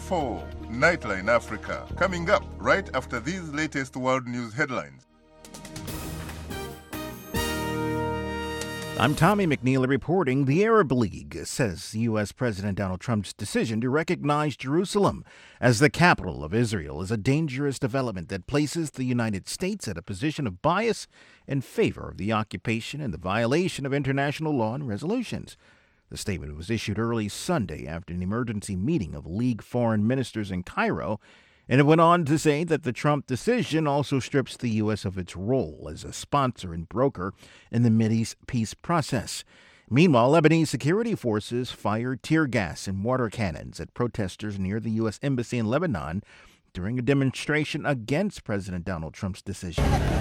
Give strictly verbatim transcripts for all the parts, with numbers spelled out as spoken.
four, Nightline Africa, coming up right after these latest world news headlines. I'm Tommy McNeil reporting. The Arab League says U S. President Donald Trump's decision to recognize Jerusalem as the capital of Israel is a dangerous development that places the United States at a position of bias in favor of the occupation and the violation of international law and resolutions. The statement was issued early Sunday after an emergency meeting of League foreign ministers in Cairo, and it went on to say that the Trump decision also strips the U S of its role as a sponsor and broker in the Mideast peace process. Meanwhile, Lebanese security forces fired tear gas and water cannons at protesters near the U S. Embassy in Lebanon during a demonstration against President Donald Trump's decision.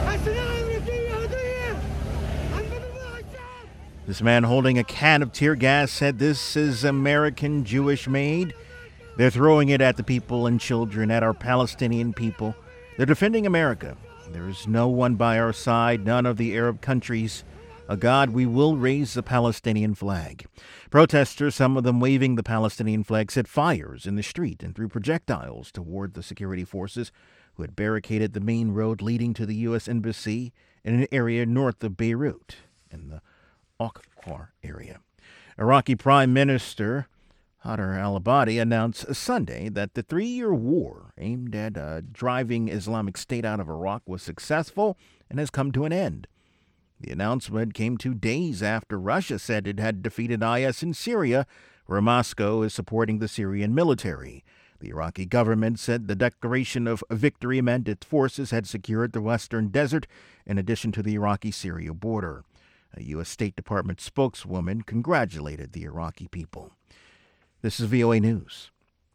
This man holding a can of tear gas said this is American Jewish made. They're throwing it at the people and children, at our Palestinian people. They're defending America. There is no one by our side, none of the Arab countries. A God, we will raise the Palestinian flag. Protesters, some of them waving the Palestinian flag, set fires in the street and threw projectiles toward the security forces who had barricaded the main road leading to the U S. Embassy in an area north of Beirut, in the Aqqa area. Iraqi Prime Minister Haider al-Abadi announced Sunday that the three-year war aimed at uh, driving Islamic State out of Iraq was successful and has come to an end. The announcement came two days after Russia said it had defeated I S in Syria, where Moscow is supporting the Syrian military. The Iraqi government said the declaration of victory meant its forces had secured the western desert in addition to the Iraqi-Syria border. A U S. State Department spokeswoman congratulated the Iraqi people. This is V O A News.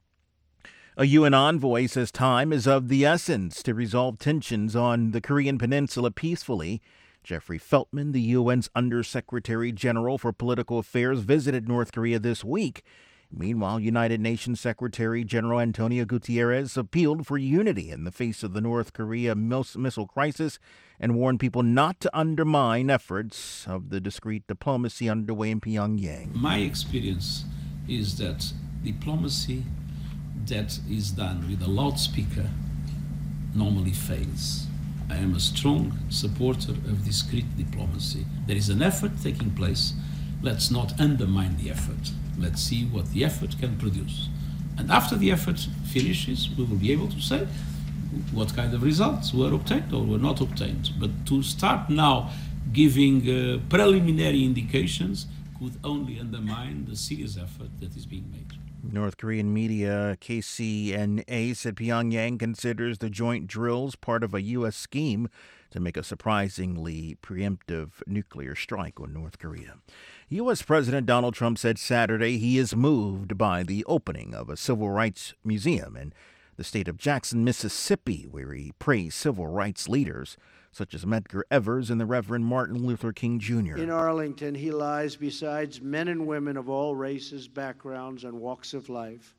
A U N envoy says time is of the essence to resolve tensions on the Korean Peninsula peacefully. Jeffrey Feltman, the U N's Undersecretary General for Political Affairs, visited North Korea this week. Meanwhile, United Nations Secretary General Antonio Guterres appealed for unity in the face of the North Korea missile crisis and warned people not to undermine efforts of the discreet diplomacy underway in Pyongyang. My experience is that diplomacy that is done with a loudspeaker normally fails. I am a strong supporter of discreet diplomacy. There is an effort taking place. Let's not undermine the effort. Let's see what the effort can produce. And after the effort finishes, we will be able to say what kind of results were obtained or were not obtained. But to start now giving uh, preliminary indications could only undermine the serious effort that is being made. North Korean media K C N A said Pyongyang considers the joint drills part of a U S scheme to make a surprisingly preemptive nuclear strike on North Korea. U S. President Donald Trump said Saturday he is moved by the opening of a civil rights museum in the state of Jackson, Mississippi, where he praised civil rights leaders such as Medgar Evers and the Reverend Martin Luther King Junior In Arlington, he lies beside men and women of all races, backgrounds, and walks of life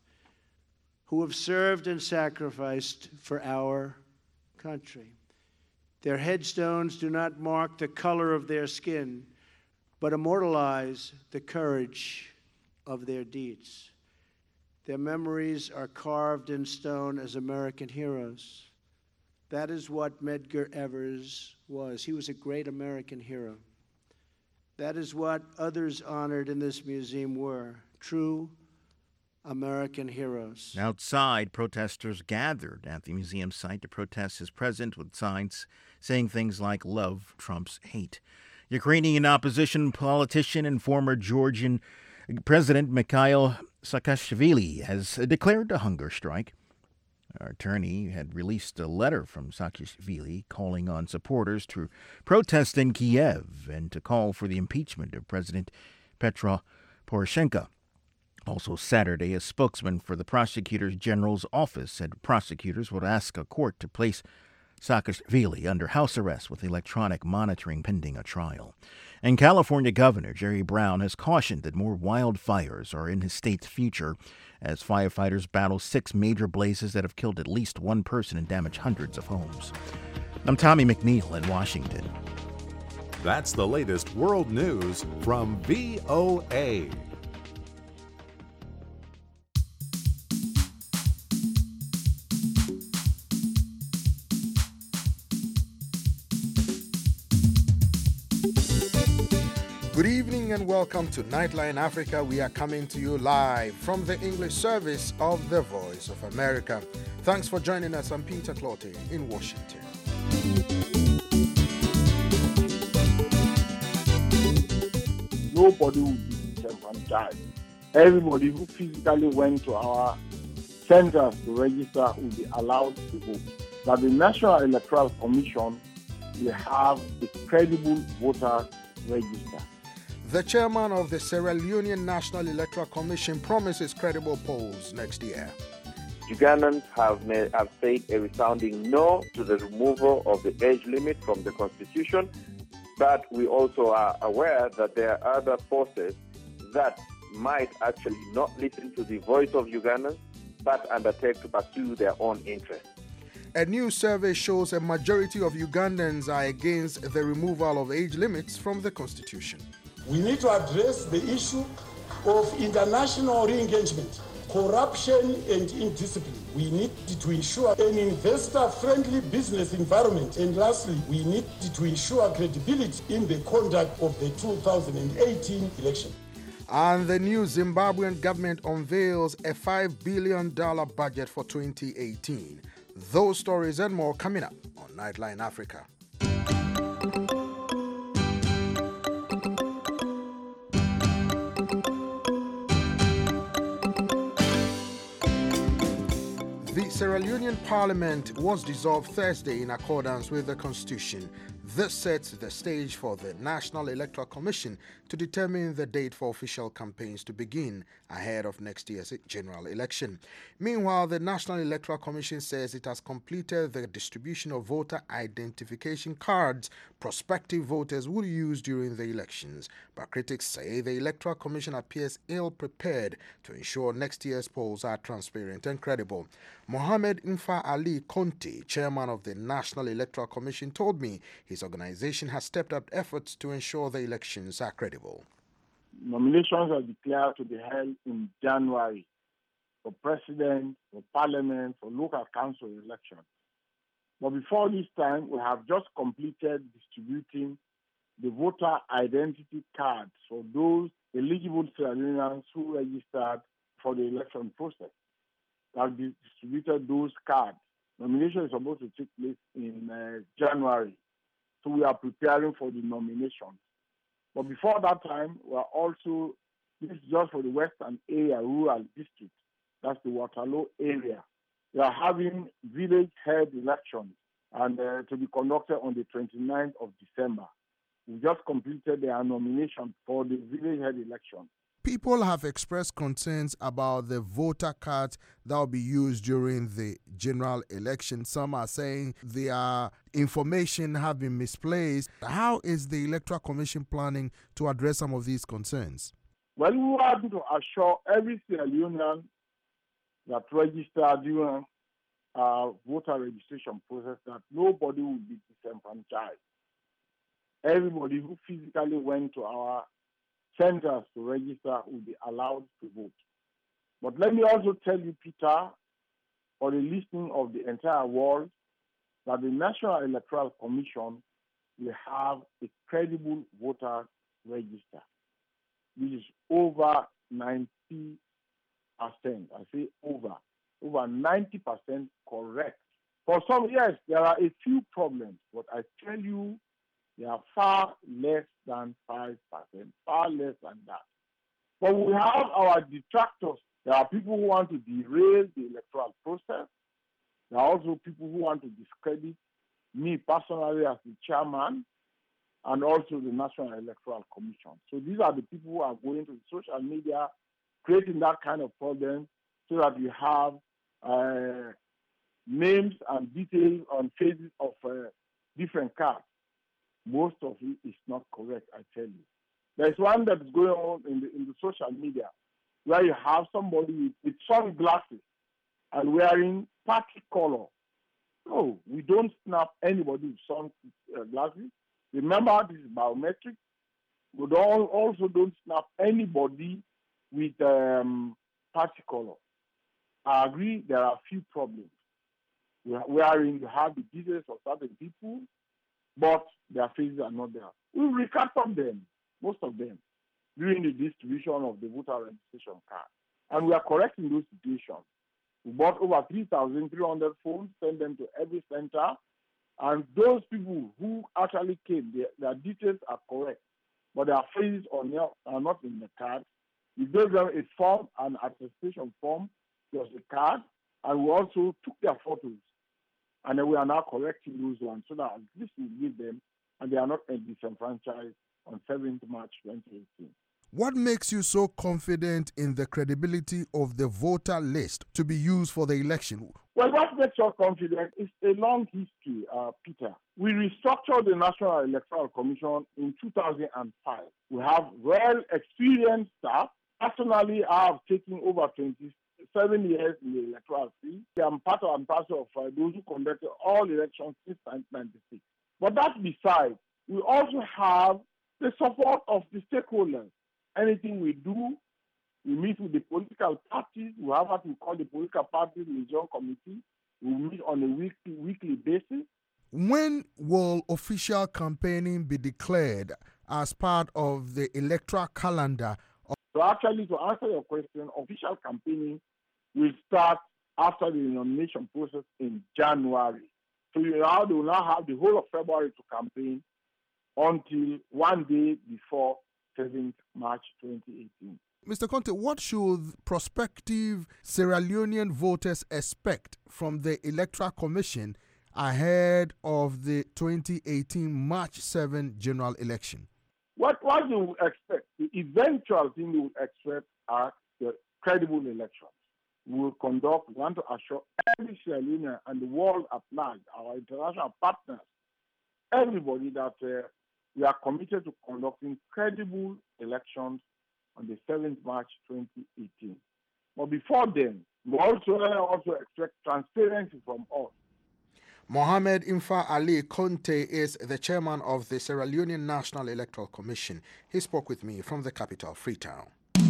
who have served and sacrificed for our country. Their headstones do not mark the color of their skin, but immortalize the courage of their deeds. Their memories are carved in stone as American heroes. That is what Medgar Evers was. He was a great American hero. That is what others honored in this museum were, true American heroes. Outside, protesters gathered at the museum site to protest his presence with signs saying things like "Love Trump's hate." Ukrainian opposition politician and former Georgian President Mikhail Saakashvili has declared a hunger strike. Our attorney had released a letter from Saakashvili calling on supporters to protest in Kiev and to call for the impeachment of President Petro Poroshenko. Also Saturday, a spokesman for the Prosecutor General's office said prosecutors would ask a court to place Saakashvili under house arrest with electronic monitoring pending a trial. And California Governor Jerry Brown has cautioned that more wildfires are in his state's future as firefighters battle six major blazes that have killed at least one person and damaged hundreds of homes. I'm Tommy McNeil in Washington. That's the latest world news from V O A. Good evening and welcome to Nightline Africa. We are coming to you live from the English service of the Voice of America. Thanks for joining us. I'm Peter Clottey in Washington. Nobody will be disenfranchised. Everybody who physically went to our centers to register will be allowed to vote. That the National Electoral Commission will have a credible voter register. The chairman of the Sierra Leonean National Electoral Commission promises credible polls next year. Ugandans have, made, have said a resounding no to the removal of the age limit from the constitution, but we also are aware that there are other forces that might actually not listen to the voice of Ugandans, but undertake to pursue their own interests. A new survey shows a majority of Ugandans are against the removal of age limits from the constitution. We need to address the issue of international re-engagement, corruption and indiscipline. We need to ensure an investor-friendly business environment. And lastly, we need to ensure credibility in the conduct of the two thousand eighteen election. And the new Zimbabwean government unveils a five billion dollars budget for twenty eighteen. Those stories and more coming up on Nightline Africa. The Sierra Leonean Parliament was dissolved Thursday in accordance with the Constitution. This sets the stage for the National Electoral Commission to determine the date for official campaigns to begin ahead of next year's general election. Meanwhile, the National Electoral Commission says it has completed the distribution of voter identification cards prospective voters would use during the elections. But critics say the Electoral Commission appears ill-prepared to ensure next year's polls are transparent and credible. Mohamed Infa Ali Conte, chairman of the National Electoral Commission, told me his organization has stepped up efforts to ensure the elections are credible. Nominations are declared to be held in January for president, for parliament, for local council elections. But before this time, we have just completed distributing the voter identity cards for those eligible Sierra Leoneans who registered for the election process. We have distributed those cards. Nomination is supposed to take place in uh, January. So we are preparing for the nominations. But before that time, we are also, this is just for the Western area, rural district. That's the Waterloo area. We are having village head elections and uh, to be conducted on the twenty-ninth of December. We just completed their nomination for the village head election. People have expressed concerns about the voter cards that will be used during the general election. Some are saying their information have been misplaced. How is the Electoral Commission planning to address some of these concerns? Well, we want to assure every Sierra Leonean that registered during our voter registration process that nobody will be disenfranchised. Everybody who physically went to our centers to register will be allowed to vote. But let me also tell you, Peter, for the listening of the entire world, that the National Electoral Commission will have a credible voter register, which is over ninety percent. I say over, over ninety percent correct. For some, yes, there are a few problems, but I tell you, they are far less than five percent, far less than that. But we have our detractors. There are people who want to derail the electoral process. There are also people who want to discredit me personally as the chairman and also the National Electoral Commission. So these are the people who are going to social media, creating that kind of problem so that we have uh, names and details on faces of uh, different cards. Most of it is not correct, I tell you. There's one that is going on in the, in the social media where you have somebody with, with sunglasses and wearing party color. No, we don't snap anybody with sunglasses. Remember, this is biometric. We don't, also don't snap anybody with um, party color. I agree there are a few problems. Wherein you have the details of certain people, but their faces are not there. We will recap on them. most of them, during the distribution of the voter registration card. And we are correcting those situations. We bought over three thousand three hundred phones, sent them to every center, and those people who actually came, their, their details are correct, but their faces on there are not in the card. We gave them a form, an attestation form, plus a card, and we also took their photos. And then we are now correcting those ones so that this will give them, and they are not disenfranchised on seventh March twenty eighteen. What makes you so confident in the credibility of the voter list to be used for the election? Well, what makes us confident is a long history, uh, Peter. We restructured the National Electoral Commission in two thousand five. We have well-experienced staff. Personally, I have taken over twenty-seven years in the electoral field. I am part and parcel of uh, those who conducted all elections since nineteen ninety-six. But that beside, we also have the support of the stakeholders. Anything we do, we meet with the political parties. We have what we call the political parties liaison committee. We meet on a weekly, weekly basis. When will official campaigning be declared as part of the electoral calendar? So actually, to answer your question, official campaigning will start after the nomination process in January. So you now, they will now have the whole of February to campaign until one day before seventh March twenty eighteen. Mister Conte, what should prospective Sierra Leonean voters expect from the Electoral Commission ahead of the twenty eighteen March seventh general election? What, what they will expect, the eventual thing they will expect are the credible elections. We will conduct, we want to assure every Sierra Leonean and the world at large, our international partners, everybody that uh, we are committed to conducting credible elections on the seventh March twenty eighteen. But before then, we also, also expect transparency from us. Mohamed Infa Ali Conte is the chairman of the Sierra Leonean National Electoral Commission. He spoke with me from the capital, Freetown.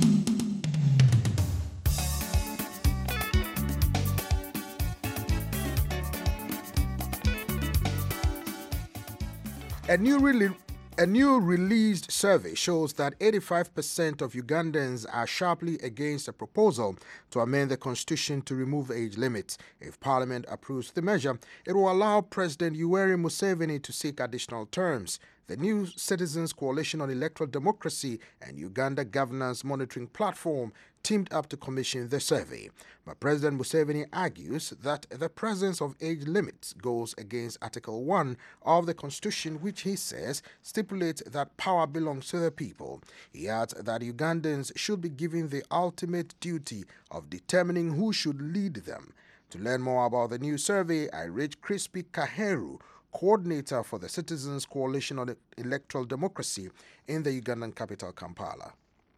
A new release A new released survey shows that eighty-five percent of Ugandans are sharply against a proposal to amend the constitution to remove age limits. If Parliament approves the measure, it will allow President Yoweri Museveni to seek additional terms. The new Citizens Coalition on Electoral Democracy and Uganda Governance Monitoring Platform teamed up to commission the survey. But President Museveni argues that the presence of age limits goes against Article one of the Constitution, which he says stipulates that power belongs to the people. He adds that Ugandans should be given the ultimate duty of determining who should lead them. To learn more about the new survey, I reached Crispy Kaheru, coordinator for the Citizens Coalition on Electoral Democracy in the Ugandan capital, Kampala.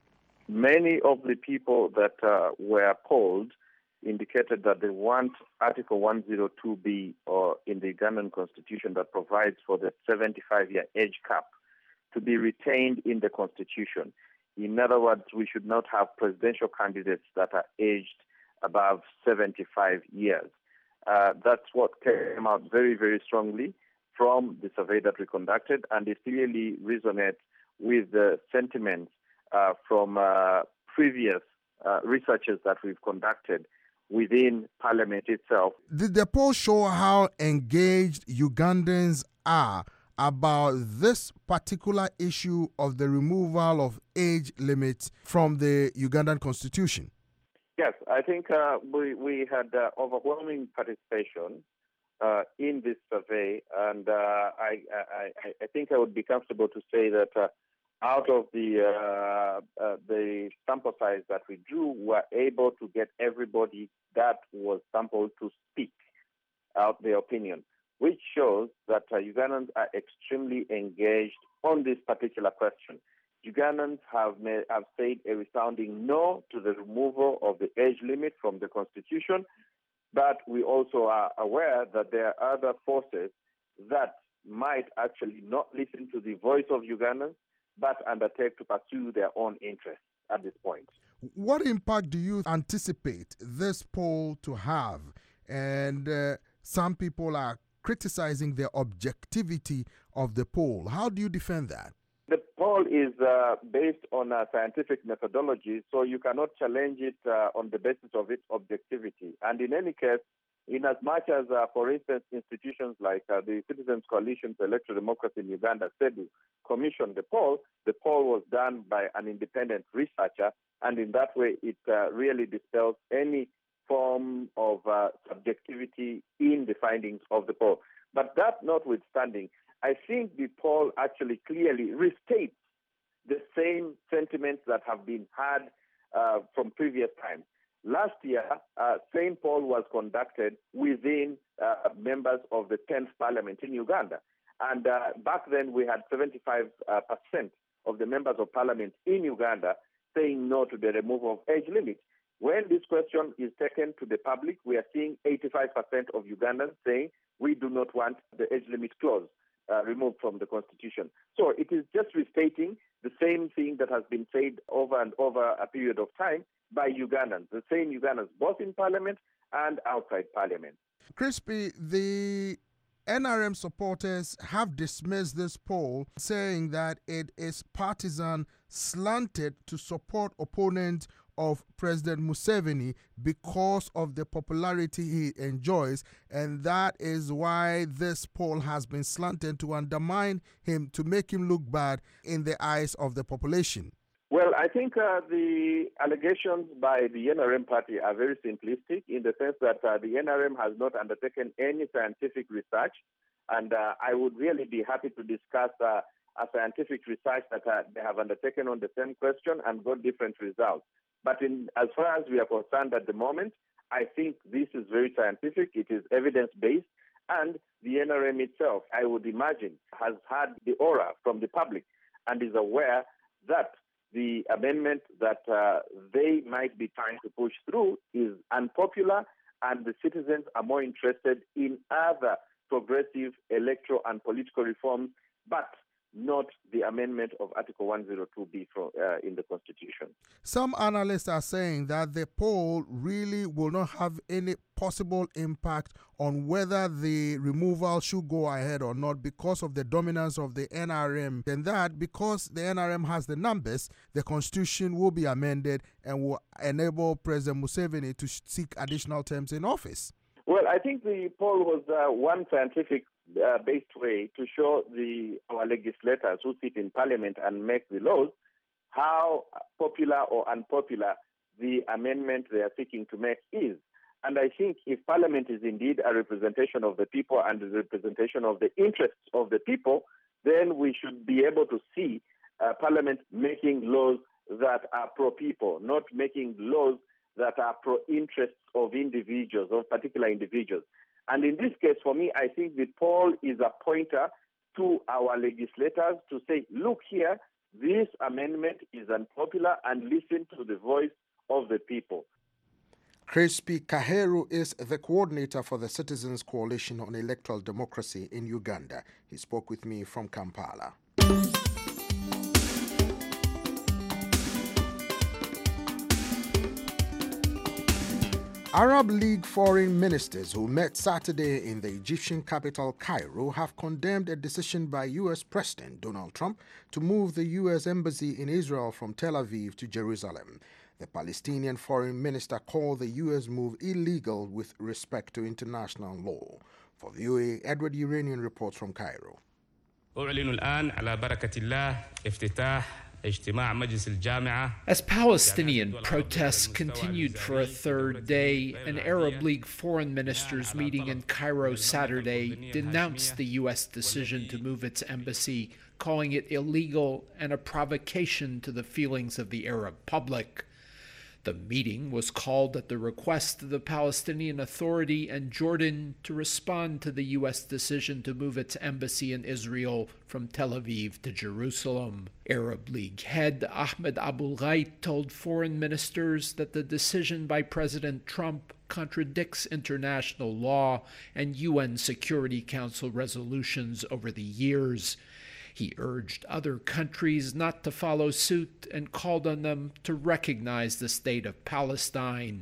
Many of the people that uh, were polled indicated that they want Article one oh two B or in the Ugandan Constitution that provides for the seventy-five-year age cap to be retained in the Constitution. In other words, we should not have presidential candidates that are aged above seventy-five years. Uh, that's what came out very, very strongly from the survey that we conducted, and it clearly resonates with the sentiments uh, from uh, previous uh, researches that we've conducted within Parliament itself. Did the poll show how engaged Ugandans are about this particular issue of the removal of age limits from the Ugandan Constitution? Yes, I think uh, we, we had uh, overwhelming participation uh, in this survey, and uh, I, I, I think I would be comfortable to say that uh, out of the uh, uh, the sample size that we drew, we were able to get everybody that was sampled to speak out their opinion, which shows that uh, Ugandans are extremely engaged on this particular question. Ugandans have, made, have said a resounding no to the removal of the age limit from the Constitution, but we also are aware that there are other forces that might actually not listen to the voice of Ugandans, but undertake to pursue their own interests at this point. What impact do you anticipate this poll to have? And uh, some people are criticizing the objectivity of the poll. How do you defend that? The poll is uh, based on a scientific methodology, so you cannot challenge it uh, on the basis of its objectivity. And in any case, in as much as, uh, for instance, institutions like uh, the Citizens Coalition for Electoral Democracy in Uganda, CEDU, commissioned the poll, the poll was done by an independent researcher, and in that way it uh, really dispels any form of uh, subjectivity in the findings of the poll. But that notwithstanding, I think the poll actually clearly restates the same sentiments that have been had uh, from previous times. Last year, uh, same poll was conducted within uh, members of the tenth Parliament in Uganda. And uh, back then, we had seventy-five percent uh, of the members of Parliament in Uganda saying no to the removal of age limit. When this question is taken to the public, we are seeing eighty-five percent of Ugandans saying we do not want the age limit clause uh, removed from the Constitution. So it is just restating the same thing that has been said over and over a period of time by Ugandans, the same Ugandans, both in Parliament and outside Parliament. Crispy, the N R M supporters have dismissed this poll, saying that it is partisan, slanted to support opponents of President Museveni because of the popularity he enjoys, and that is why this poll has been slanted to undermine him, to make him look bad in the eyes of the population. Well, I think uh, the allegations by the N R M party are very simplistic in the sense that uh, the N R M has not undertaken any scientific research, and uh, I would really be happy to discuss uh, a scientific research that uh, they have undertaken on the same question and got different results. But in, as far as we are concerned at the moment, I think this is very scientific, it is evidence-based, and the N R M itself, I would imagine, has had the aura from the public and is aware that the amendment that uh, they might be trying to push through is unpopular, and the citizens are more interested in other progressive electoral and political reforms, but not the amendment of Article one oh two B from, uh, in the Constitution. Some analysts are saying that the poll really will not have any possible impact on whether the removal should go ahead or not because of the dominance of the N R M, and that because the N R M has the numbers, the Constitution will be amended and will enable President Museveni to seek additional terms in office. Well, I think the poll was uh, one scientific Uh, based way to show the our legislators who sit in Parliament and make the laws how popular or unpopular the amendment they are seeking to make is. And I think if Parliament is indeed a representation of the people and a representation of the interests of the people, then we should be able to see uh, Parliament making laws that are pro-people, not making laws that are pro-interests of individuals, of particular individuals. And in this case, for me, I think the poll is a pointer to our legislators to say, look here, this amendment is unpopular, and listen to the voice of the people. Crispy Kaheru is the coordinator for the Citizens Coalition on Electoral Democracy in Uganda. He spoke with me from Kampala. Arab League foreign ministers who met Saturday in the Egyptian capital Cairo have condemned a decision by U S President Donald Trump to move the U S embassy in Israel from Tel Aviv to Jerusalem. The Palestinian foreign minister called the U S move illegal with respect to international law. For V O A, Edward Uranian reports from Cairo. أعلن الآن على بركة الله افتتاح As Palestinian protests continued for a third day, an Arab League foreign ministers meeting in Cairo Saturday denounced the U S decision to move its embassy, calling it illegal and a provocation to the feelings of the Arab public. The meeting was called at the request of the Palestinian Authority and Jordan to respond to the U S decision to move its embassy in Israel from Tel Aviv to Jerusalem. Arab League head Ahmed Abul-Ghait told foreign ministers that the decision by President Trump contradicts international law and U N Security Council resolutions over the years. He urged other countries not to follow suit and called on them to recognize the state of Palestine.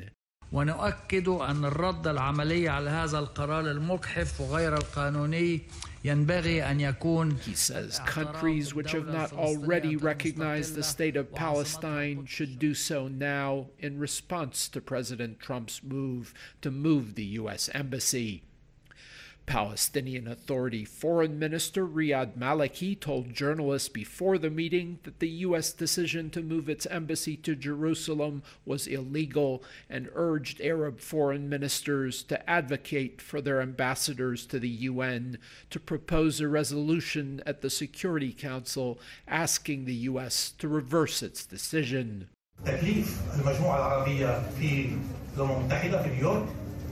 ونؤكد أن الرد العملي على هذا القرار المجحف وغير القانوني ينبغي أن يكون. He says countries which have not already recognized the state of Palestine should do so now in response to President Trump's move to move the U S embassy. Palestinian Authority Foreign Minister Riyad Maliki told journalists before the meeting that the U S decision to move its embassy to Jerusalem was illegal and urged Arab foreign ministers to advocate for their ambassadors to the U N to propose a resolution at the Security Council asking the U S to reverse its decision. تكليف المجموعة العربية في الأمم المتحدة في نيويورك.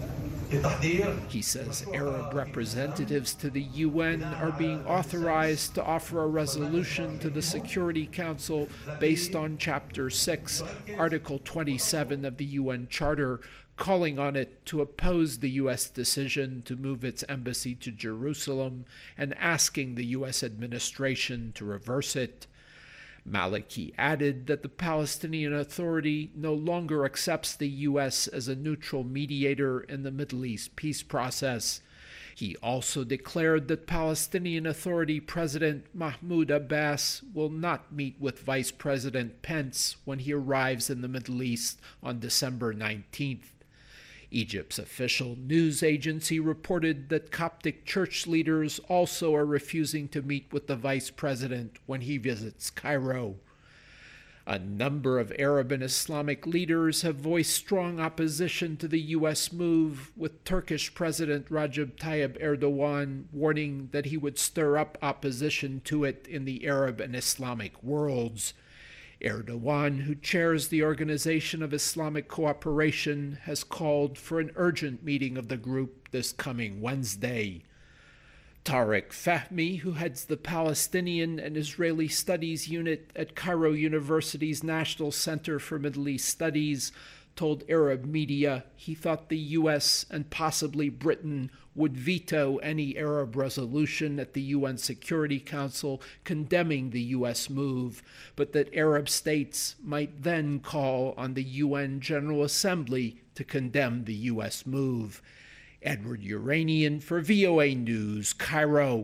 He says Arab representatives to the U N are being authorized to offer a resolution to the Security Council based on Chapter six, Article twenty-seven of the U N Charter, calling on it to oppose the U S decision to move its embassy to Jerusalem and asking the U S administration to reverse it. Maliki added that the Palestinian Authority no longer accepts the U S as a neutral mediator in the Middle East peace process. He also declared that Palestinian Authority President Mahmoud Abbas will not meet with Vice President Pence when he arrives in the Middle East on December nineteenth. Egypt's official news agency reported that Coptic church leaders also are refusing to meet with the vice president when he visits Cairo. A number of Arab and Islamic leaders have voiced strong opposition to the U S move, with Turkish President Recep Tayyip Erdogan warning that he would stir up opposition to it in the Arab and Islamic worlds. Erdogan, who chairs the Organization of Islamic Cooperation, has called for an urgent meeting of the group this coming Wednesday. Tariq Fahmy, who heads the Palestinian and Israeli Studies Unit at Cairo University's National Center for Middle East Studies, told Arab media he thought the U S and possibly Britain would veto any Arab resolution at the U N Security Council condemning the U S move, but that Arab states might then call on the U N General Assembly to condemn the U S move. Edward Uranian for V O A News, Cairo.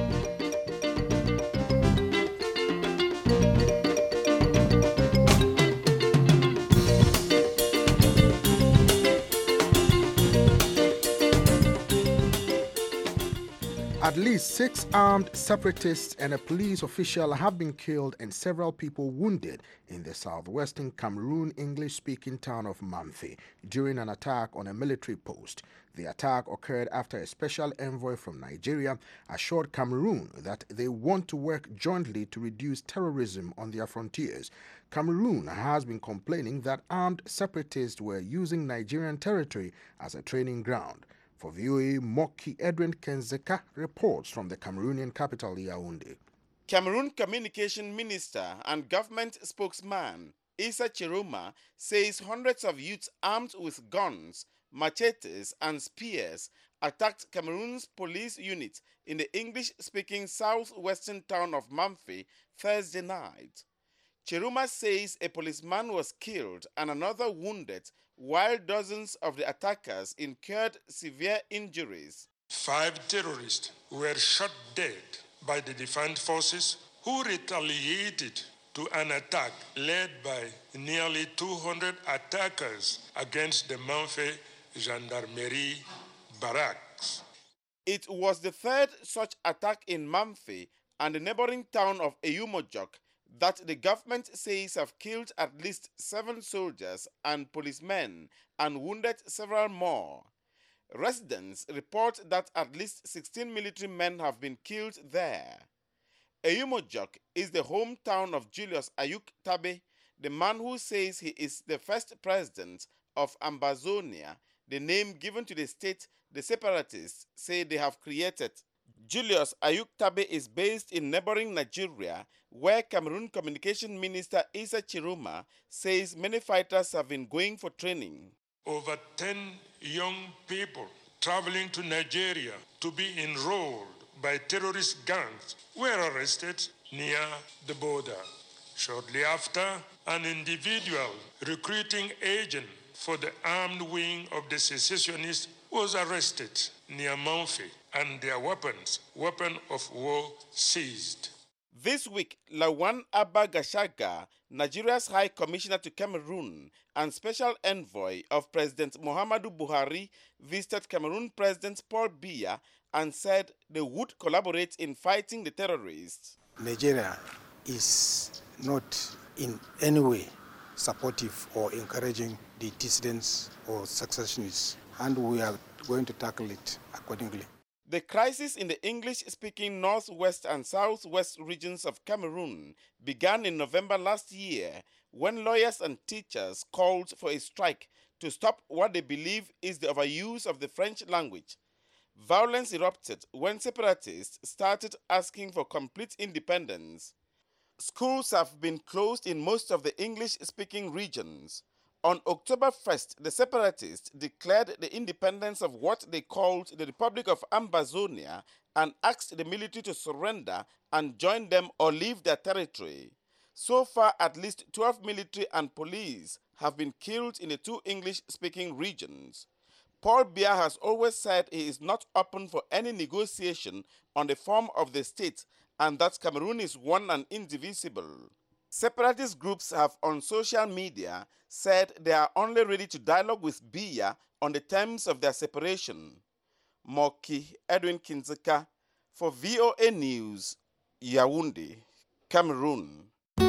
At least six armed separatists and a police official have been killed and several people wounded in the southwestern Cameroon English-speaking town of Mamfe during an attack on a military post. The attack occurred after a special envoy from Nigeria assured Cameroon that they want to work jointly to reduce terrorism on their frontiers. Cameroon has been complaining that armed separatists were using Nigerian territory as a training ground. For V O A, Moki Edwin Kenzeka reports from the Cameroonian capital, Yaoundé. Cameroon Communication Minister and government spokesman Issa Chiroma says hundreds of youths armed with guns, machetes and spears attacked Cameroon's police unit in the English-speaking southwestern town of Mamfe Thursday night. Chiroma says a policeman was killed and another wounded, while dozens of the attackers incurred severe injuries. Five terrorists were shot dead by the defense forces, who retaliated to an attack led by nearly two hundred attackers against the Mamfe Gendarmerie barracks. It was the third such attack in Mamfe and the neighboring town of Eyumojok that the government says have killed at least seven soldiers and policemen and wounded several more. Residents report that at least sixteen military men have been killed there. Eyumojok is the hometown of Julius Ayuk Tabe, the man who says he is the first president of Ambazonia, the name given to the state the separatists say they have created. Julius Ayuk Tabe is based in neighboring Nigeria, where Cameroon Communication Minister Issa Chiroma says many fighters have been going for training. Over ten young people traveling to Nigeria to be enrolled by terrorist gangs were arrested near the border. Shortly after, an individual recruiting agent for the armed wing of the secessionists was arrested near Mamfe and their weapons, weapon of war, seized. This week, Lawan Abba Gashaga, Nigeria's High Commissioner to Cameroon and Special Envoy of President Muhammadu Buhari, visited Cameroon President Paul Biya and said they would collaborate in fighting the terrorists. Nigeria is not in any way supportive or encouraging the dissidents or secessionists, and we are going to tackle it accordingly. The crisis in the English-speaking northwest and southwest regions of Cameroon began in November last year when lawyers and teachers called for a strike to stop what they believe is the overuse of the French language. Violence erupted when separatists started asking for complete independence. Schools have been closed in most of the English-speaking regions. On October first, the separatists declared the independence of what they called the Republic of Ambazonia and asked the military to surrender and join them or leave their territory. So far, at least twelve military and police have been killed in the two English-speaking regions. Paul Biya has always said he is not open for any negotiation on the form of the state and that Cameroon is one and indivisible. Separatist groups have on social media said they are only ready to dialogue with Biya on the terms of their separation. Moki Edwin Kinzeka for V O A News, Yaoundé, Cameroon.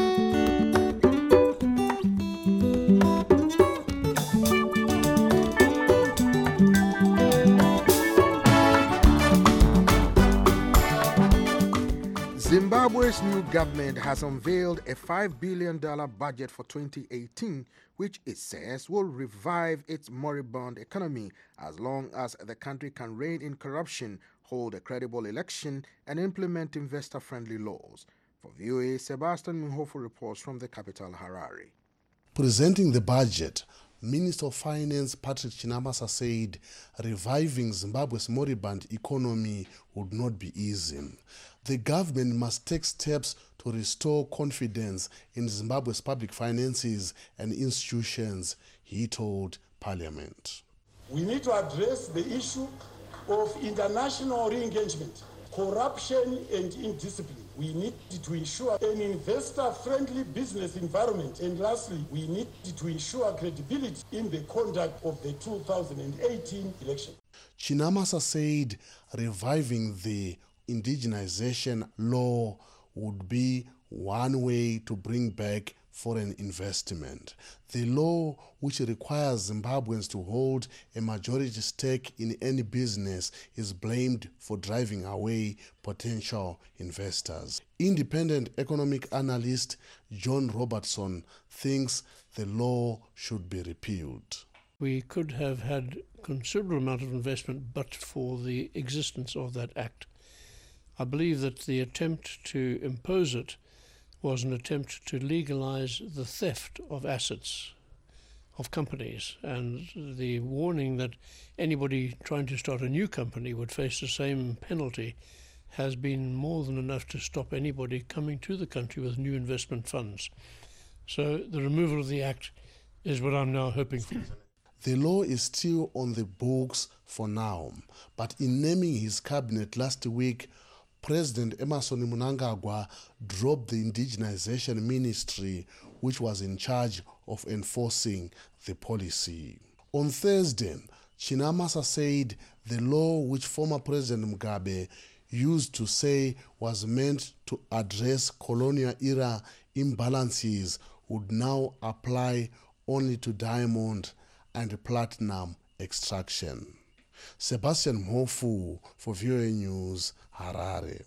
Zimbabwe's new government has unveiled a five billion dollars budget for twenty eighteen, which it says will revive its moribund economy as long as the country can rein in corruption, hold a credible election, and implement investor-friendly laws. For V O A, Sebastian Mihofo reports from the capital, Harare. Presenting the budget, Minister of Finance Patrick Chinamasa said reviving Zimbabwe's moribund economy would not be easy. The government must take steps to restore confidence in Zimbabwe's public finances and institutions, he told Parliament. We need to address the issue of international re-engagement, corruption and indiscipline. We need to ensure an investor-friendly business environment. And lastly, we need to ensure credibility in the conduct of the two thousand eighteen election. Chinamasa said reviving the indigenization law would be one way to bring back foreign investment. The law, which requires Zimbabweans to hold a majority stake in any business, is blamed for driving away potential investors. Independent economic analyst John Robertson thinks the law should be repealed. We could have had a considerable amount of investment but for the existence of that act. I believe that the attempt to impose it was an attempt to legalize the theft of assets of companies, and the warning that anybody trying to start a new company would face the same penalty has been more than enough to stop anybody coming to the country with new investment funds. So the removal of the act is what I'm now hoping for. The law is still on the books for now, but in naming his cabinet last week, President Emmerson Mnangagwa dropped the indigenization ministry, which was in charge of enforcing the policy. On Thursday, Chinamasa said the law which former President Mugabe used to say was meant to address colonial-era imbalances would now apply only to diamond and platinum extraction. Sebastian Mhofu for V O A News, Harare.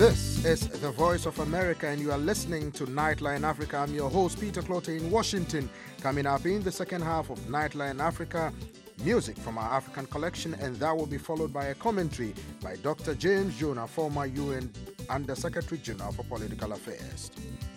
This is the Voice of America, and you are listening to Nightline Africa. I'm your host, Peter Clotte in Washington. Coming up in the second half of Nightline Africa, music from our African collection, and that will be followed by a commentary by Doctor James Jonah, former U N Under-Secretary General for Political Affairs.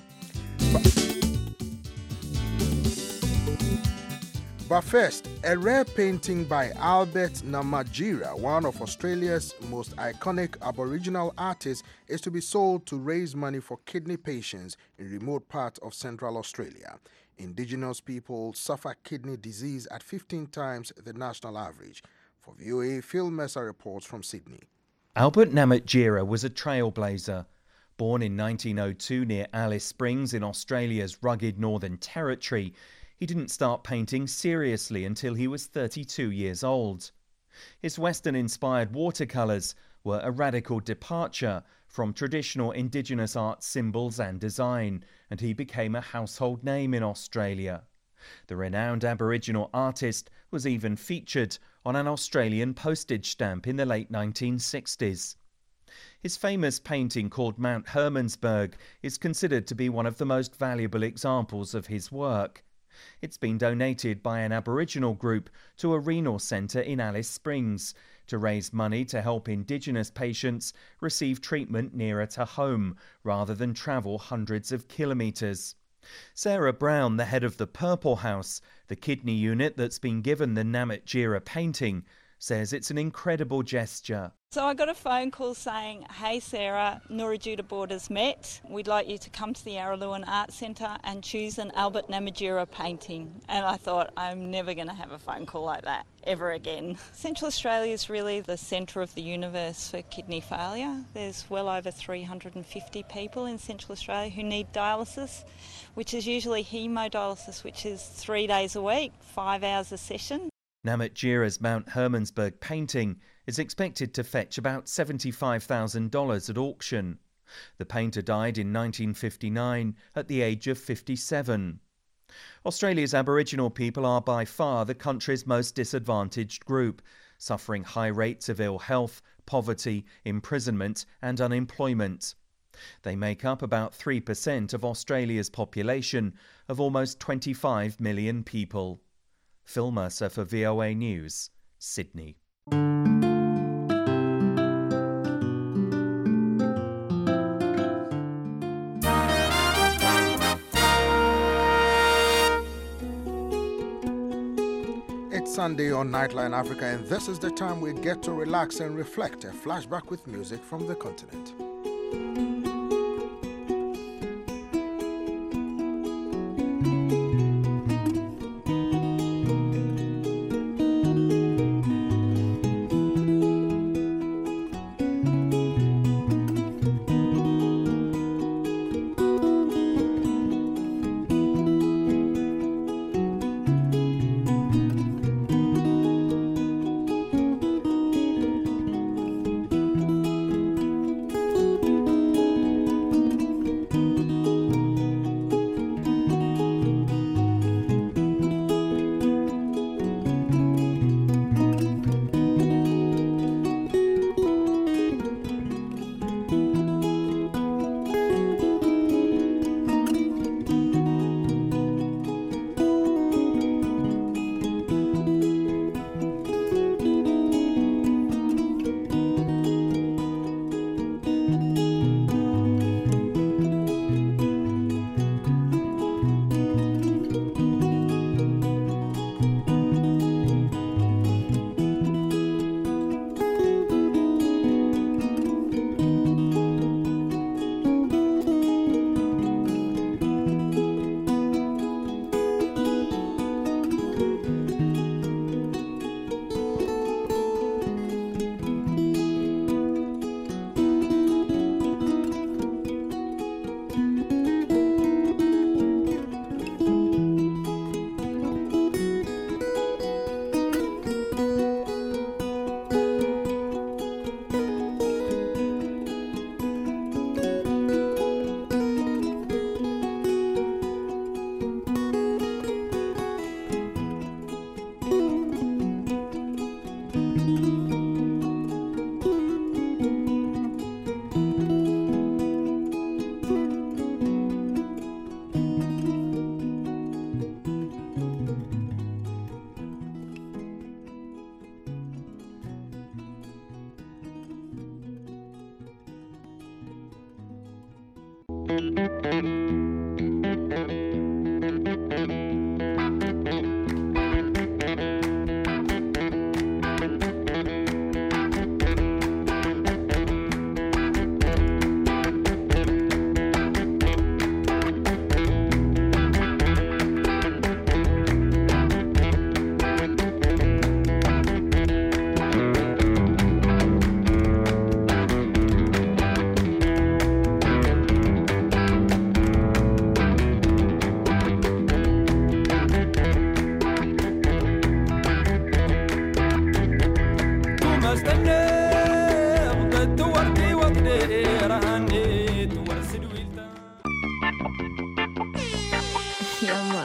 But first, a rare painting by Albert Namatjira, one of Australia's most iconic Aboriginal artists, is to be sold to raise money for kidney patients in remote parts of Central Australia. Indigenous people suffer kidney disease at fifteen times the national average. For V O A, Phil Messer reports from Sydney. Albert Namatjira was a trailblazer. Born in nineteen oh two near Alice Springs in Australia's rugged Northern Territory, he didn't start painting seriously until he was thirty-two years old. His Western-inspired watercolours were a radical departure from traditional Indigenous art symbols and design, and he became a household name in Australia. The renowned Aboriginal artist was even featured on an Australian postage stamp in the late nineteen sixties. His famous painting called Mount Hermannsburg is considered to be one of the most valuable examples of his work. It's been donated by an Aboriginal group to a renal centre in Alice Springs to raise money to help Indigenous patients receive treatment nearer to home rather than travel hundreds of kilometres. Sarah Brown, the head of the Purple House, the kidney unit that's been given the Namatjira painting, says it's an incredible gesture. So I got a phone call saying, "Hey Sarah, Ngurrajuda Borders met. We'd like you to come to the Araluen Art Centre and choose an Albert Namatjira painting." And I thought, I'm never going to have a phone call like that ever again. Central Australia is really the centre of the universe for kidney failure. There's well over three hundred fifty people in Central Australia who need dialysis, which is usually hemodialysis, which is three days a week, five hours a session. Namatjira's Mount Hermannsburg painting is expected to fetch about seventy-five thousand dollars at auction. The painter died in nineteen fifty-nine at the age of fifty-seven. Australia's Aboriginal people are by far the country's most disadvantaged group, suffering high rates of ill health, poverty, imprisonment and unemployment. They make up about three percent of Australia's population of almost twenty-five million people. Phil Mercer for V O A News, Sydney. It's Sunday on Nightline Africa, and this is the time we get to relax and reflect. A flashback with music from the continent.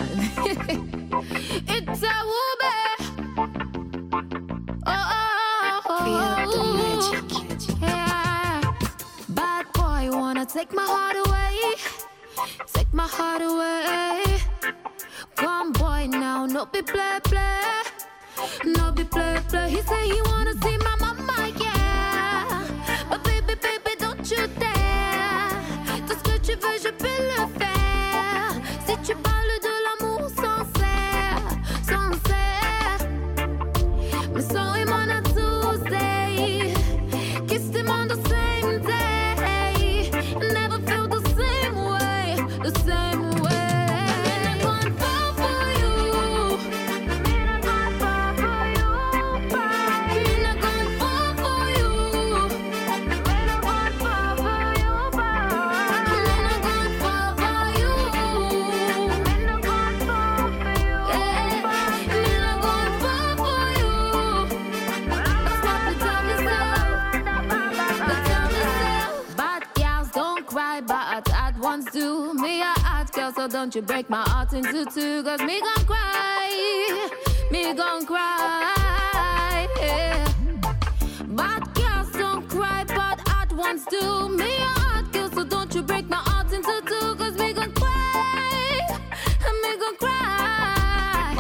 It's a whoopee. Oh, oh, oh, Feel the magic. yeah. Bad boy, wanna take my heart away. Take my heart away. Come boy now, no be play play. No be play play. He say he wanna see my mama, yeah. But baby, baby, don't you dare. Tout ce que tu veux, je peux le faire. Si tu parles de l'amour sincère, sincère. Me saw him on a Tuesday. Kissed him on the same day. Never felt the same way, the same way. I'm gonna fall for you. I'm gonna fall for you. I'm gonna fall for you. I'm gonna fall for you. I'm gonna fall for you. I'm gonna fall for you. Yeah, I'm gonna fall for you. That's what they tell me so. They tell me so. Bad girls don't cry, but at once do. Me a hot girl, so don't you break my heart into two. Cause me gon' cry, me gon' cry, yeah. Bad girls don't cry, but at once do. Me a hot girl, so don't you break my heart into two. Cause me gon' cry, me gon' cry,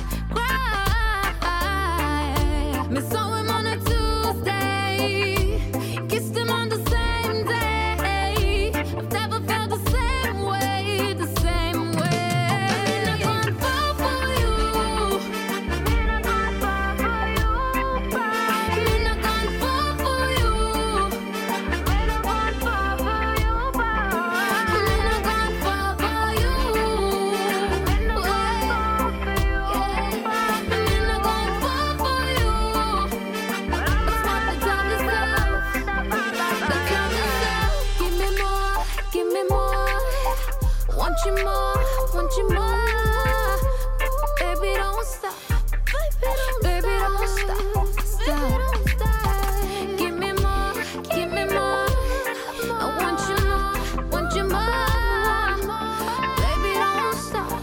cry. Me saw him on a Tuesday, kissed him on the same day. I've never felt the same way, the same way. I'm gonna fall for you. I'm gonna fall for you. I'm gonna fall for you. I'm gonna fall for you. I'm gonna fall for you. I'm gonna fall for you. I'm gonna fall for you. That's what they tell me so. They tell me so. Give me more, give me more. Want you more, want you more. Baby, don't stop. Baby, don't stop. Stop. Give me more, give me more. I want you more, want you more. Baby, don't stop.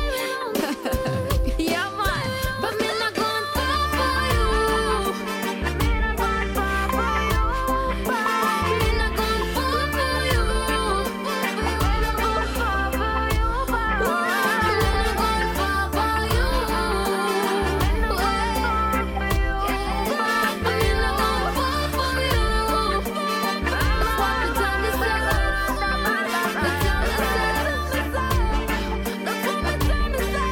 Yeah, man. But me not gonna fall for you. Me not gonna fall for you. Me not gonna fall for you. Me not gonna fall for you. Me not gonna fall for you. Me not gonna fall for you. That's what they tell me so. They tell me so. That's what they tell me so.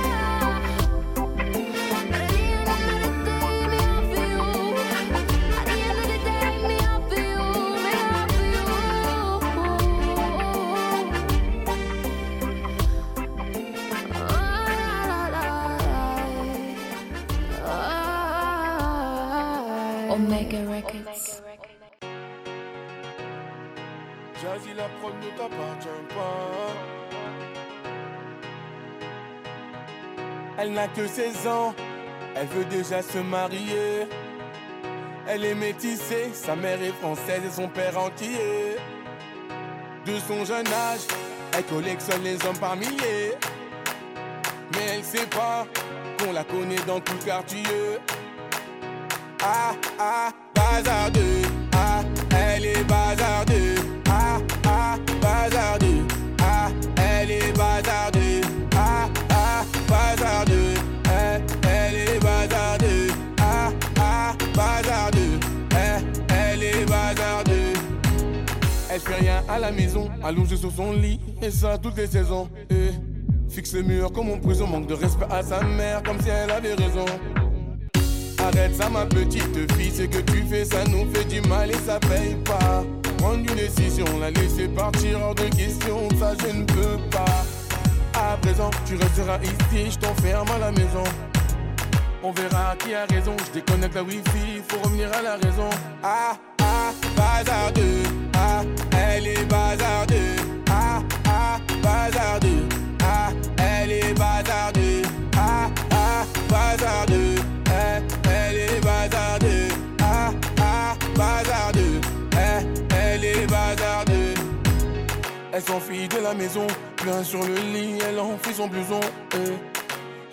At the end of the day, me all for you. At the end of the day, me all for you. Me all for you. Omega Records. Jazzy, la prod ne t'appartient pas. Elle n'a que seize ans, elle veut déjà se marier. Elle est métissée, sa mère est française et son père antillais. De son jeune âge, elle collectionne les hommes par milliers. Mais elle sait pas qu'on la connaît dans tout le quartier. Ah, ah, bazardeux. Ah, elle est bazardeux. Ah, ah, bazardeux. Ah, elle est bazardeux. Ah, ah, bazardeux. Eh, elle est bazardeux. Ah, ah, bazardeux. Eh, elle est bazardeux. Elle fait rien à la maison, allongée sur son lit, et ça toutes les saisons. Eh, fixe le mur comme en prison, manque de respect à sa mère, comme si elle avait raison. Arrête ça ma petite fille, ce que tu fais ça nous fait du mal et ça paye pas. Prendre une décision, la laisser partir hors de question, ça je ne peux pas. À présent tu resteras ici, je t'enferme à la maison. On verra qui a raison, je déconnecte la wifi, faut revenir à la raison. Ah ah, bazardeux, ah, elle est bazardeux. Ah ah, bazardeux, ah, elle est bazardeux. Ah ah, bazardeux. Elle est bazardeux, ah ah, bazardeux, eh, elle est bazardeux. Elle s'enfuit de la maison, plein sur le lit, elle enfuit son blouson, eh.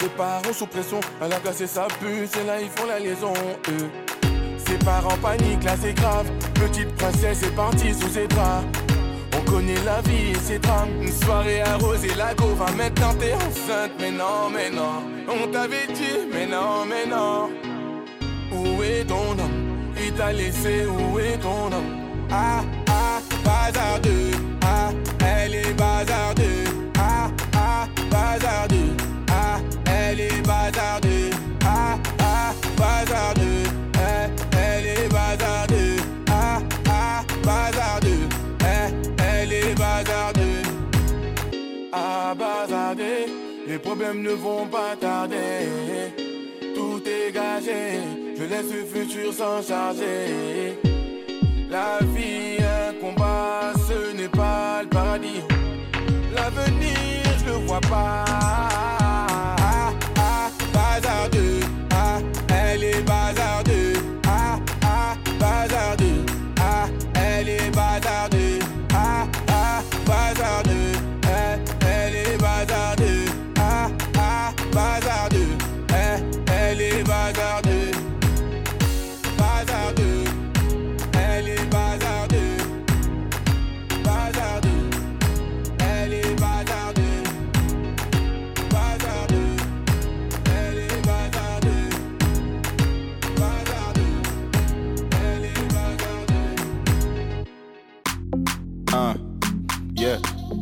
Ses parents sous pression, elle a cassé sa puce et là ils font la liaison. Eux. Ses parents paniquent, là c'est grave. Petite princesse est partie sous ses draps. On connaît la vie et ses drames. Une soirée arrosée, la go va maintenant t'es enceinte. Mais non, mais non, on t'avait dit, mais non, mais non. Où est ton homme? Il t'a laissé, où est ton homme? Ah, ah, bazardeux. Ah, elle est bazardeux. Ah, ah, bazardeux. Ah, elle est bazardeux. Ah, ah, bazardeux. Eh, elle est bazardeux. Ah, ah, bazardeux. Eh, elle est bazardeux. Ah, bazardeux. Les problèmes ne vont pas tarder. Tout est gagé. Je laisse le futur s'en charger. La vie, un combat, ce n'est pas le paradis. L'avenir, je le vois pas. Ah, ah, bazardeux. Ah, elle est bazardeux. Ah, ah, bazardeux. Ah, elle est bazardeux. Ah, ah, bazardeux. Eh, elle est bazardeux. Ah, ah, bazardeux. Eh, elle est bazardeux. Bazardeux. Elle est bazardeux. Bazardeux. Elle est bazardeux. Bazardeux. Elle est bazardeux. Bazardeux. Elle est bazardeux. Uh, yeah.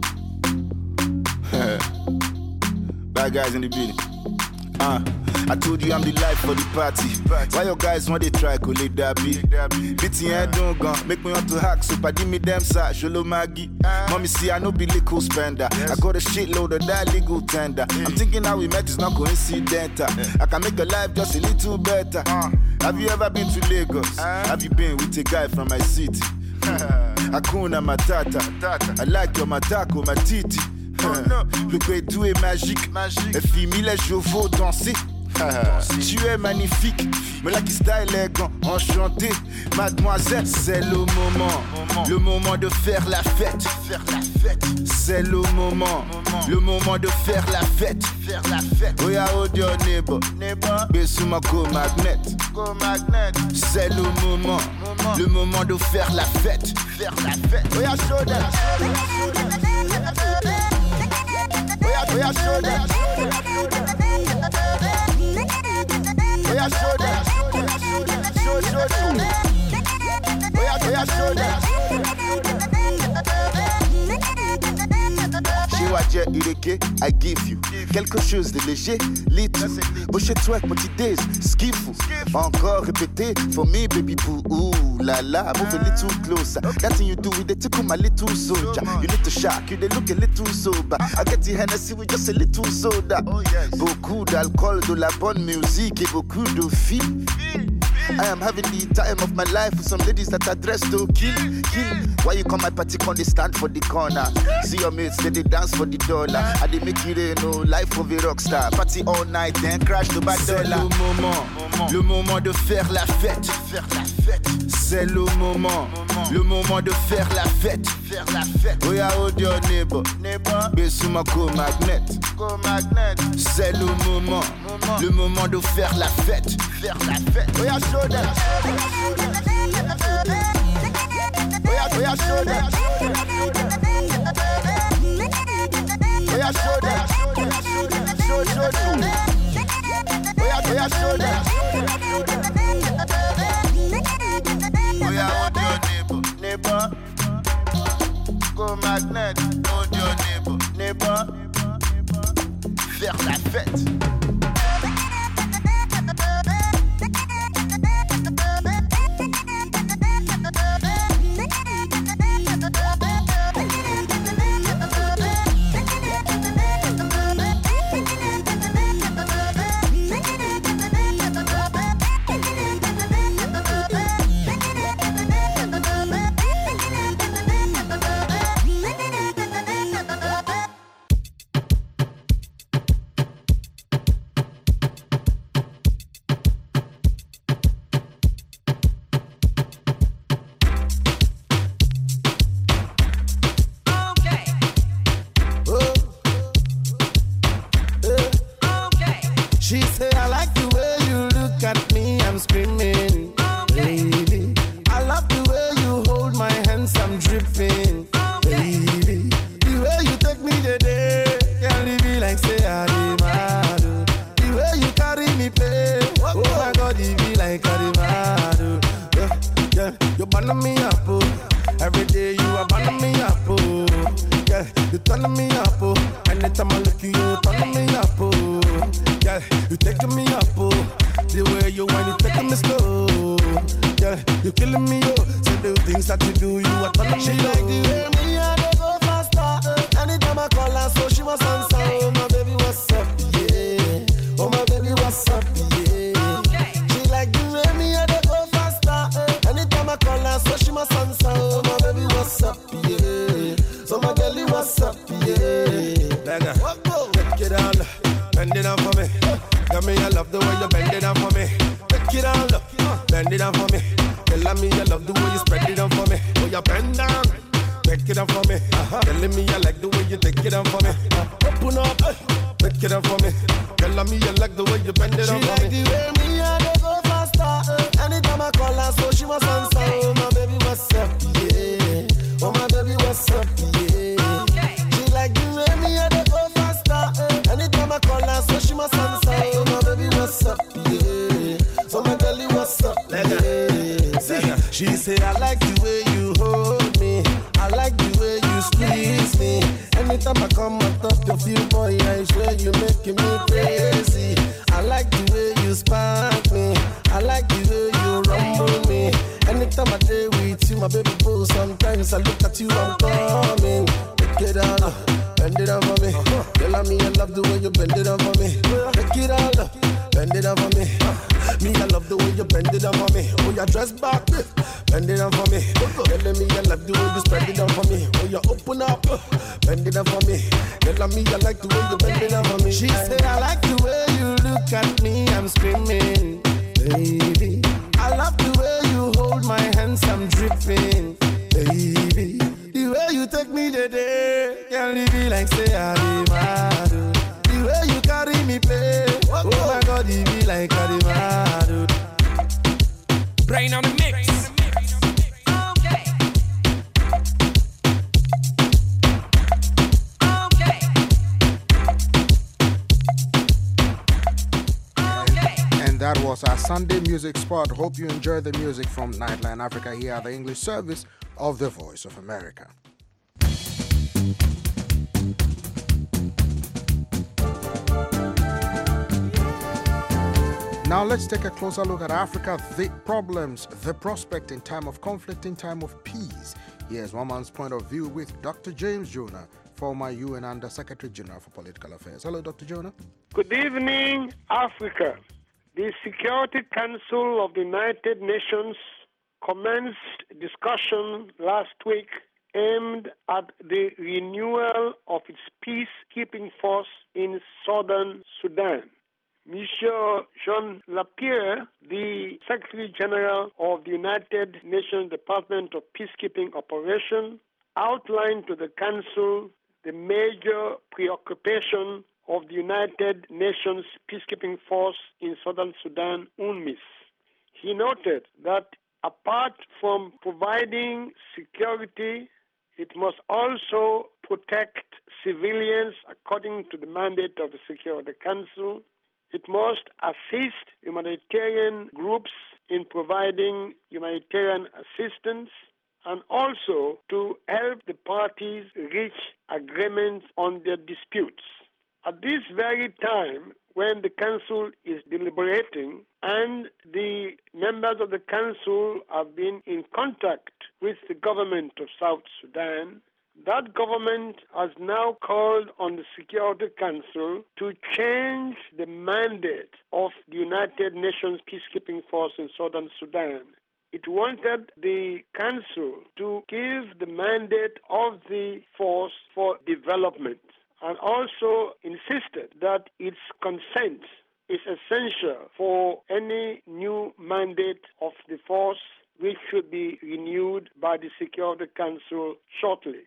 Bad guys in the building. Uh, I told you I'm the life for the party. Why your guys want they try to let that be? Beating head don't go, make me want to hack. So paddy me them sa sholo maggie. Mommy see I no be liquor spender. I got a shitload of that legal tender. I'm thinking how we met is not coincidental. I can make your life just a little better. Have you ever been to Lagos? Have you been with a guy from my city? Hakuna Matata. I like your matako, my titi. Le Guédou est magique. Elle fit mille chevaux danser. Tu es magnifique, mais la qui style élégant, enchanté. Mademoiselle, c'est le moment, le moment de faire la fête. C'est le moment, le moment de faire la fête. Oya audio neighbor, Besuma go magnet. C'est le moment, le moment de faire la fête. Oya show them. Oya show them. Oya show them. Show, show, show. Oya, oya show them. Chiwaje Ireke, I give you quelque chose de léger, little. Bush it twerk, but it is skiffle. Encore répété, for me, baby boo. Ooh la la, move a little closer. That thing you do with the tickle, my little soldier. You need to shock, you they look a little sober. I get the Hennessy with just a little soda. Beaucoup d'alcool, de la bonne musique et beaucoup de filles. I am having the time of my life with some ladies that are dressed to kill, kill. Why you come my party, come they stand for the corner? See your mates, they, they dance for the dollar. I they make it, you know, life of a rockstar. Party all night, then crash the back dollar. C'est le moment, le moment de faire la fête. C'est le moment, le moment de faire la fête. Oya audio neighbor, Besuma go magnet. C'est le moment, le moment de faire la fête. Oya show them. Oya, oya show them. Oya show them. Show, show, show. Oya, oya show them. Oya audio neighbor, neighbor. Go magnet, audio neighbor, neighbor. Faire la fête. She say, I like the way you look at me, I'm screaming. Baby, I love the way you hold my hands, I'm dripping. Baby, the way you take me today, can't leave me like say I demand. The way you carry me play, oh my God, it be like I demand. Yeah, yeah, you burn me up, oh. Every day you are burning me up, oh. Yeah, you turn me up, oh. Anytime I look at you, you turn me up, oh. Yeah, you taking me up, oh. The way you want, you taking me slow. Yeah, you killing me, oh. Say the things that you do, you are turning me. She like the way me and they go faster. Anytime I call her, so she must answer. Oh my baby, what's up? Yeah. Oh my baby, what's up? Yeah. She like the way me and they go faster. Anytime I call her, so she must answer. Oh my baby, what's up? Yeah. So my girlie, what's up? Yeah. Beggar, take it down, bend it down for me. Tell me I love the way you bend it down for me. Take it down, bend it down for me. Tell me I love the way you spread it down for me. Oh, you bend down, take it down for me. Uh-huh. Telling me I like the way you take it down for me. Uh, open up, take it down for me. Tell me I like the way you bend it down for me. She like the way me and they go faster. Anytime I call her, so she must answer. Oh my baby, what's up? Yeah. Oh my baby, what's up? Yeah. She like the way me and they go faster. Anytime I call her, so she must answer. Oh my baby, what's up? Yeah. So my girlie, what's up? Yeah. See, she say I like the way you hold me. I like the way you squeeze me. Anytime I come on top of you, boy, I swear you making me crazy. I like the way you spark me. I like the way you rumble me. Anytime I day with you, my baby boo, sometimes I look at you, I'm coming. Take it down, bend it down for me. Tell me I love the way you bend it down for me. Take it down, bend it down for me. Me, I love the way you bend it down for me. Oh, you dress back, bend it down for me. Telling me I love the way you spread it down for me. Oh, you open up, bend it down for me. Tell me I like the way you bend it down for me. She said I like the way you look at me, I'm screaming. Baby, I love the way you hold my hands, I'm dripping. Baby, the way you take me today, can't leave me like say I demand. The way you carry me play, oh my God, it be like I demand. Brain on the mix. That was our Sunday music spot. Hope you enjoyed the music from Nightline Africa here at the English service of the Voice of America. Now let's take a closer look at Africa, the problems, the prospect in time of conflict, in time of peace. Here's one man's point of view with Doctor James Jonah, former U N Under Secretary General for Political Affairs. Hello, Doctor Jonah. Good evening, Africa. The Security Council of the United Nations commenced discussion last week aimed at the renewal of its peacekeeping force in southern Sudan. Monsieur Jean Lapierre, the Secretary General of the United Nations Department of Peacekeeping Operations, outlined to the Council the major preoccupation of the United Nations Peacekeeping Force in Southern Sudan, UNMISS. He noted that apart from providing security, it must also protect civilians according to the mandate of the Security Council. It must assist humanitarian groups in providing humanitarian assistance and also to help the parties reach agreements on their disputes. At this very time, when the Council is deliberating and the members of the Council have been in contact with the government of South Sudan, that government has now called on the Security Council to change the mandate of the United Nations Peacekeeping Force in Southern Sudan. It wanted the Council to give the mandate of the force for development, and also insisted that its consent is essential for any new mandate of the force, which should be renewed by the Security Council shortly.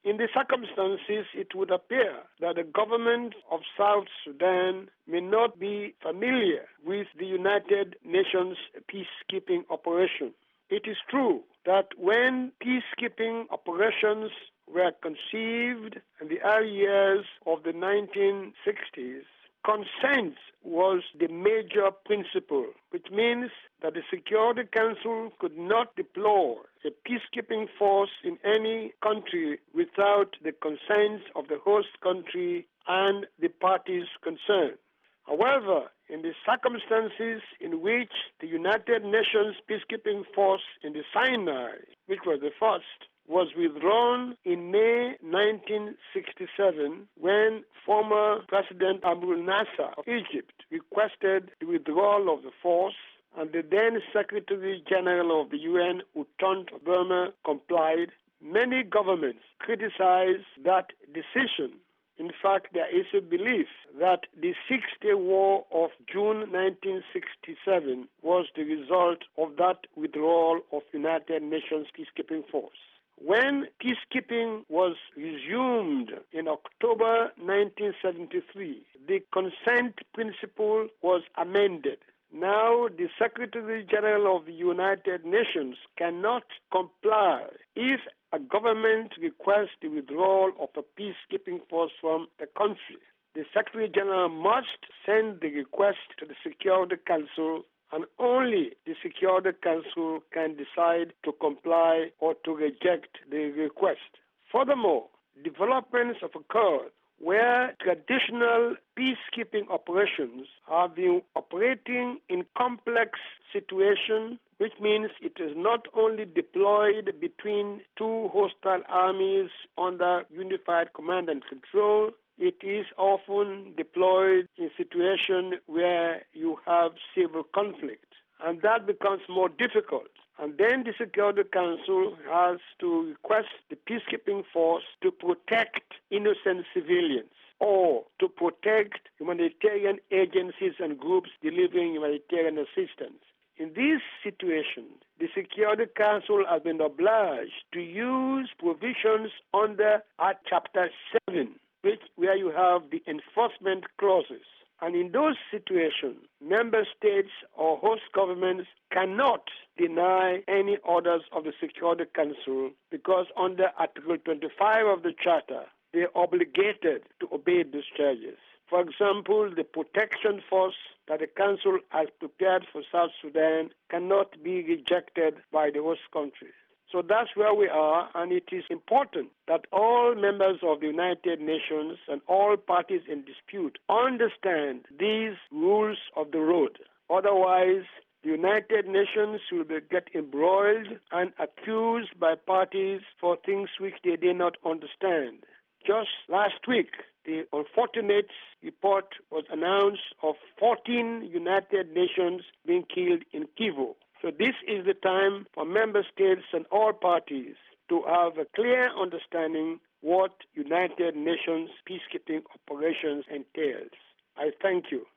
In the circumstances, it would appear that the government of South Sudan may not be familiar with the United Nations peacekeeping operation. It is true that when peacekeeping operations were conceived in the early years of the nineteen sixties, consent was the major principle, which means that the Security Council could not deploy a peacekeeping force in any country without the consent of the host country and the parties concerned. However, in the circumstances in which the United Nations peacekeeping force in the Sinai, which was the first, was withdrawn in May nineteen sixty-seven when former President Abdel Nasser of Egypt requested the withdrawal of the force, and the then Secretary General of the U N, Utonde Burma, complied. Many governments criticized that decision. In fact, there is a belief that the Six-Day War of June nineteen sixty-seven was the result of that withdrawal of United Nations peacekeeping force. When peacekeeping was resumed in October nineteen seventy-three, the consent principle was amended. Now, the Secretary General of the United Nations cannot comply if a government requests the withdrawal of a peacekeeping force from a country. The Secretary General must send the request to the Security Council, and only the Security Council can decide to comply or to reject the request. Furthermore, developments have occurred where traditional peacekeeping operations have been operating in complex situations, which means it is not only deployed between two hostile armies under unified command and control, it is often deployed in situations where you have civil conflict, and that becomes more difficult. And then the Security Council has to request the peacekeeping force to protect innocent civilians or to protect humanitarian agencies and groups delivering humanitarian assistance. In this situation, the Security Council has been obliged to use provisions under Chapter seven, which where you have the enforcement clauses. And in those situations, member states or host governments cannot deny any orders of the Security Council because under Article twenty-five of the Charter, they are obligated to obey these charges. For example, the protection force that the Council has prepared for South Sudan cannot be rejected by the host country. So that's where we are, and it is important that all members of the United Nations and all parties in dispute understand these rules of the road. Otherwise, the United Nations will be, get embroiled and accused by parties for things which they did not understand. Just last week, the unfortunate report was announced of fourteen United Nations being killed in Kivu. So this is the time for member states and all parties to have a clear understanding what United Nations peacekeeping operations entails. I thank you.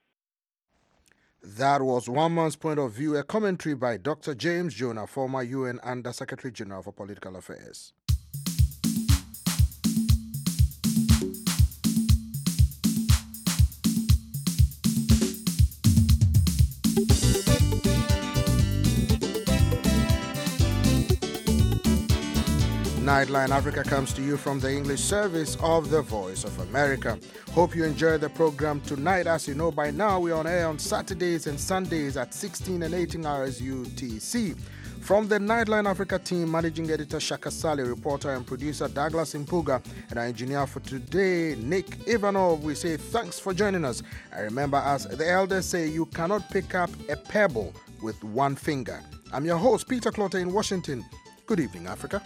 That was one man's point of view, a commentary by Doctor James Jonah, former U N Under Secretary General for Political Affairs. Nightline Africa comes to you from the English service of the Voice of America. Hope you enjoyed the program tonight. As you know by now, we're on air on Saturdays and Sundays at sixteen and eighteen hours U T C. From the Nightline Africa team, managing editor Shaka Sali, reporter and producer Douglas Impuga, and our engineer for today, Nick Ivanov, we say thanks for joining us. And remember, as the elders say, you cannot pick up a pebble with one finger. I'm your host, Peter Clotter in Washington. Good evening, Africa.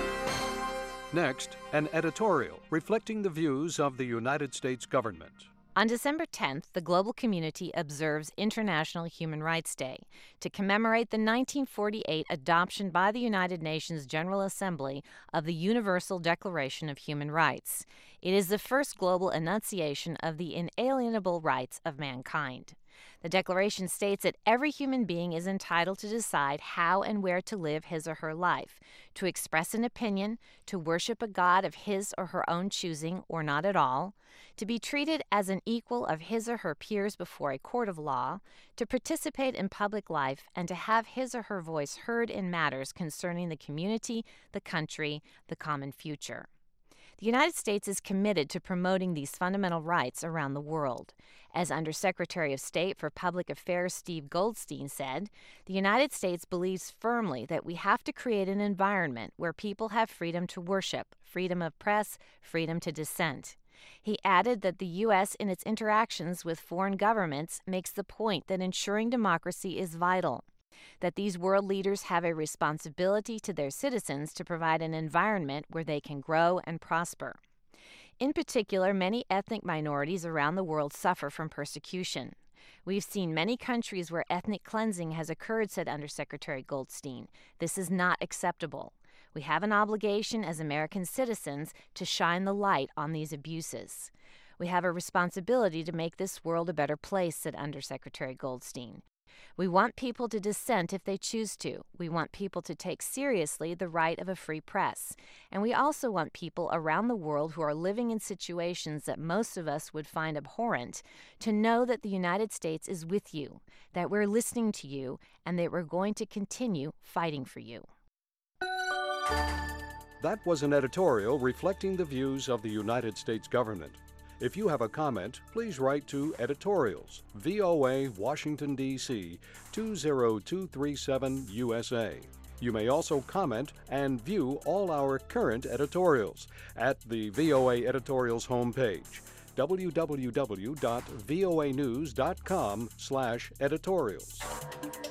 Next, an editorial reflecting the views of the United States government. On December tenth, the global community observes International Human Rights Day to commemorate the nineteen forty-eight adoption by the United Nations General Assembly of the Universal Declaration of Human Rights. It is the first global enunciation of the inalienable rights of mankind. The Declaration states that every human being is entitled to decide how and where to live his or her life, to express an opinion, to worship a god of his or her own choosing or not at all, to be treated as an equal of his or her peers before a court of law, to participate in public life, and to have his or her voice heard in matters concerning the community, the country, the common future. The United States is committed to promoting these fundamental rights around the world. As Undersecretary of State for Public Affairs Steve Goldstein said, the United States believes firmly that we have to create an environment where people have freedom to worship, freedom of press, freedom to dissent. He added that the U S in its interactions with foreign governments makes the point that ensuring democracy is vital, that these world leaders have a responsibility to their citizens to provide an environment where they can grow and prosper. In particular, many ethnic minorities around the world suffer from persecution. We've seen many countries where ethnic cleansing has occurred, said Undersecretary Goldstein. This is not acceptable. We have an obligation as American citizens to shine the light on these abuses. We have a responsibility to make this world a better place, said Undersecretary Goldstein. We want people to dissent if they choose to. We want people to take seriously the right of a free press. And we also want people around the world who are living in situations that most of us would find abhorrent to know that the United States is with you, that we're listening to you, and that we're going to continue fighting for you. That was an editorial reflecting the views of the United States government. If you have a comment, please write to Editorials, V O A, Washington, D C two zero two three seven U S A. You may also comment and view all our current editorials at the V O A Editorials homepage, w w w dot voa news dot com slash editorials.